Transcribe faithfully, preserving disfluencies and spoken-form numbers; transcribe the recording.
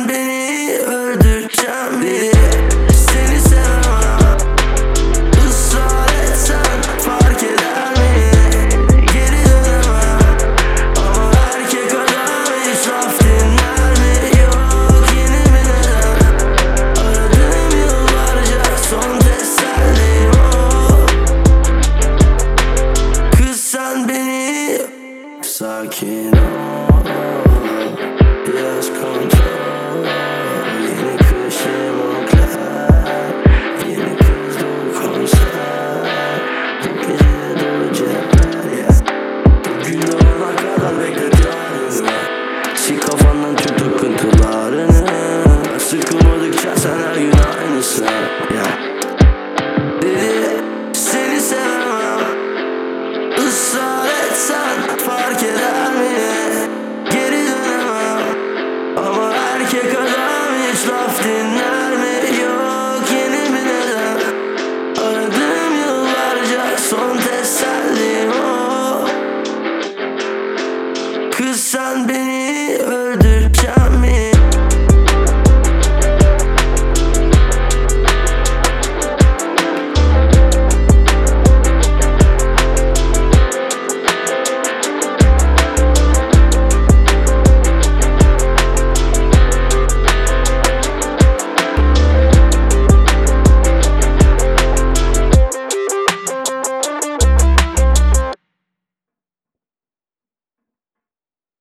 Kıssan beni öldüreceğim biri. Seni sevemem, ısrar etsen fark eder mi? Geri dönemem ama erkek adam hiç laf dinler mi? Yok yeni bir neden, aradım yıllarca son teselli o. Kıssan beni, sakin ol, biraz kontrol. Yeni kış yemekler, yeni kız dolu konser, bu gece dolu cepler, yeah. Bugün olana kadar bekletiyoruz. Sil kafandan tüm takıntılarını, sıkılmadıkça sen her gün aynısın, yeah. Dedi seni sevemem, ısrar etsen fark eder mi? Geri dönemem ama erkek adam hiç laf dinler.